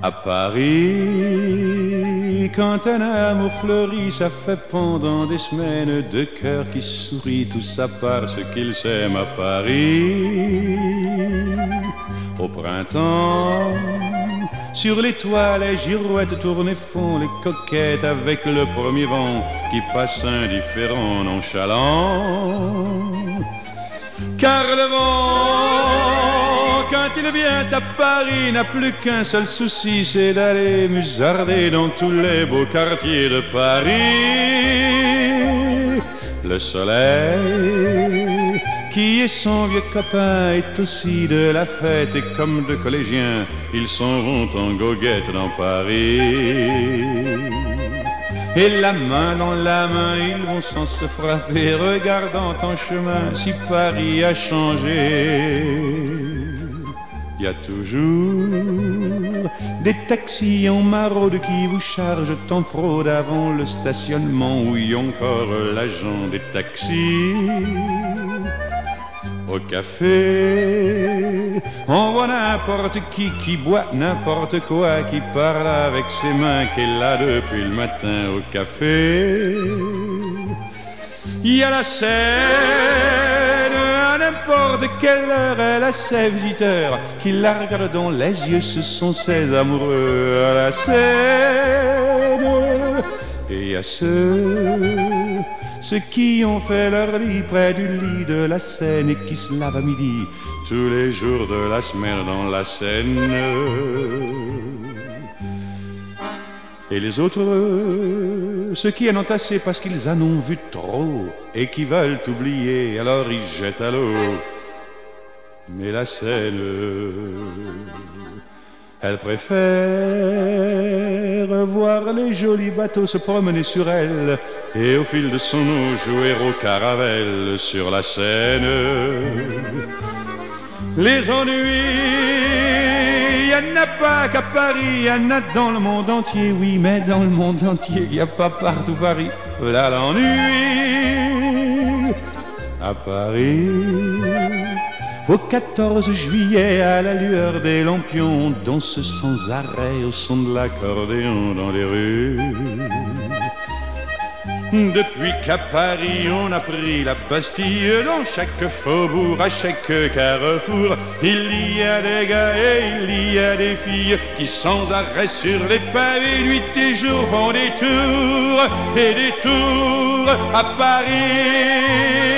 À Paris, quand un amour fleurit, ça fait pendant des semaines deux cœurs qui sourient, tout ça parce qu'ils s'aiment à Paris. Au printemps, sur les toits, les girouettes tournent et font les coquettes avec le premier vent qui passe indifférent, nonchalant. Car le vent, quand il vient à Paris, n'a plus qu'un seul souci, c'est d'aller musarder dans tous les beaux quartiers de Paris. Le soleil, qui est son vieux copain, est aussi de la fête, et comme deux collégiens, ils s'en vont en goguette dans Paris. Et la main dans la main, ils vont sans se frapper, regardant en chemin si Paris a changé. Il y a toujours des taxis en maraude qui vous chargent en fraude avant le stationnement, où y a encore l'agent des taxis. Au café, on voit n'importe qui boit n'importe quoi, qui parle avec ses mains, qui est là depuis le matin au café. Il y a la Seine, à n'importe quelle heure, elle a ses visiteurs qui la regardent dans les yeux, ce sont ses amoureux à la Seine. Et il y a ceux qui ont fait leur lit près du lit de la Seine et qui se lavent à midi tous les jours de la semaine dans la Seine. Et les autres, ceux qui en ont assez parce qu'ils en ont vu trop et qui veulent oublier, alors ils jettent à l'eau. Mais la Seine, elle préfère voir les jolis bateaux se promener sur elle et au fil de son eau jouer au caravelle sur la Seine. Les ennuis, il n'y en a pas qu'à Paris, il y en a dans le monde entier, oui, mais dans le monde entier, il n'y a pas partout Paris. Là l'ennui, à Paris. Au 14 juillet, à la lueur des lampions, on danse sans arrêt au son de l'accordéon dans les rues. Depuis qu'à Paris on a pris la Bastille, dans chaque faubourg, à chaque carrefour, il y a des gars et il y a des filles qui sans arrêt sur les pavés, nuit et jour, font des tours à Paris.